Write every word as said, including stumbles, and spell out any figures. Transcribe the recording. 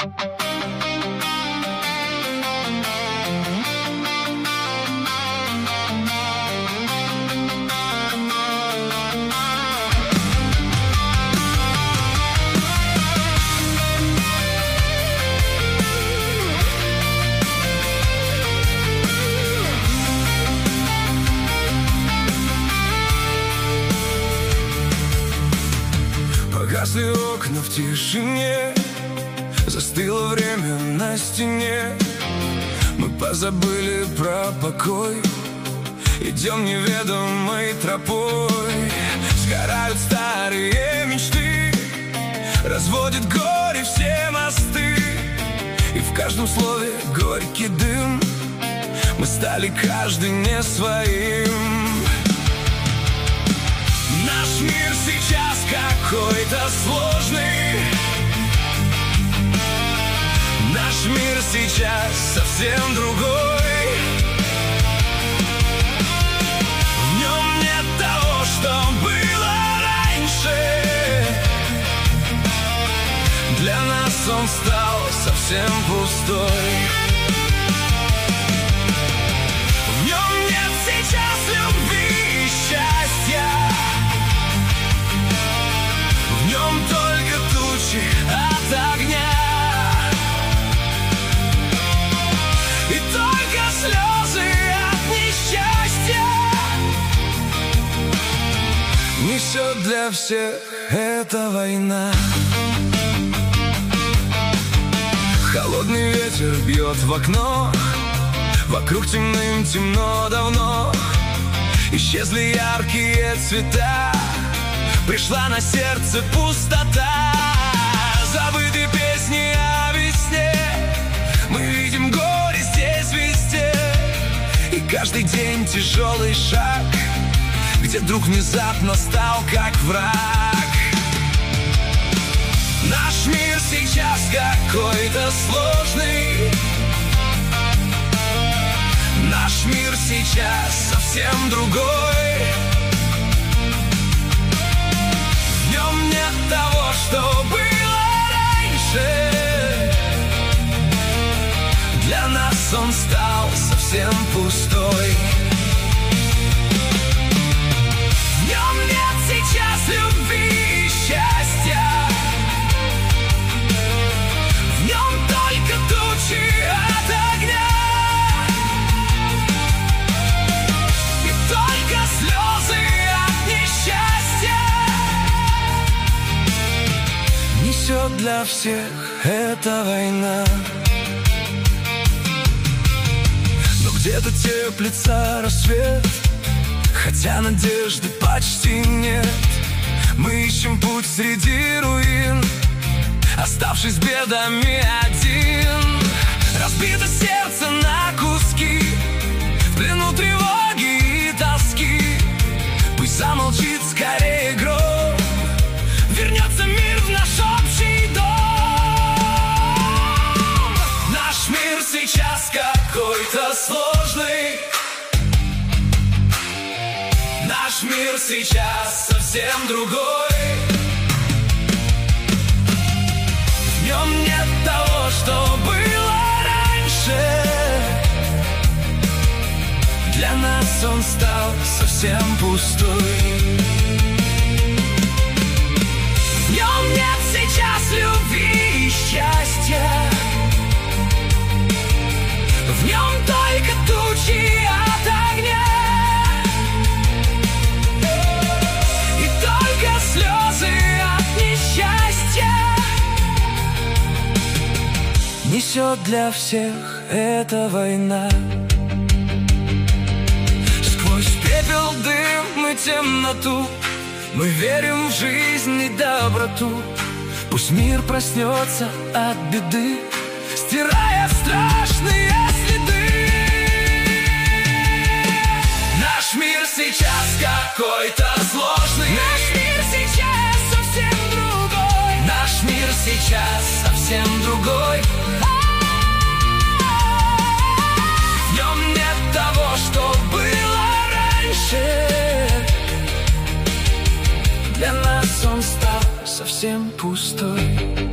Погасли окна в тишине, застыло время на стене. Мы позабыли про покой, идем неведомой тропой. Сгорают старые мечты, разводит горе все мосты. И в каждом слове горький дым, мы стали каждый не своим. Наш мир сейчас какой-то сложный, наш мир сейчас совсем другой. В нем нет того, что было раньше, для нас он стал совсем пустой. В нем нет сейчас любви и счастья, в нем только тучи от огня, и только слезы от несчастья. Несет для всех эта война. Холодный ветер бьет в окно, вокруг темным темно давно. Исчезли яркие цвета, пришла на сердце пустота. Забыты песни о весне, мы видим горе здесь везде. И каждый день тяжелый шаг, где друг внезапно стал как враг. Наш мир сейчас какой-то сложный, наш мир сейчас совсем другой. В нем нет того, что было раньше, для нас он стал совсем пустой. В нем нет сейчас любви и счастья, в нем только тучи от огня, и только слезы от несчастья. Несет для всех эта война. Но где-то теплится рассвет, хотя надежды почти нет. Мы ищем путь среди руин, оставшись бедами один. Разбито сердце на куски, в плену тревоги и тоски. Пусть замолчит скорее гром, вернется мир в наш общий дом. Наш мир сейчас какой-то сложный, наш мир сейчас совсем другой. В нем нет того, что было раньше, для нас он стал совсем пустой. В нем нет сейчас любви и счастья, в нем только тучи от огня, и только слезы от несчастья. Несет для всех эта война. Сквозь пепел, дым и темноту мы верим в жизнь и доброту. Пусть мир проснется от беды, стирая страшные следы. Наш мир сейчас какой-то сложный, наш мир сейчас совсем другой, наш мир сейчас совсем другой. В нем нет того, что было раньше, для нас он стал совсем пустой.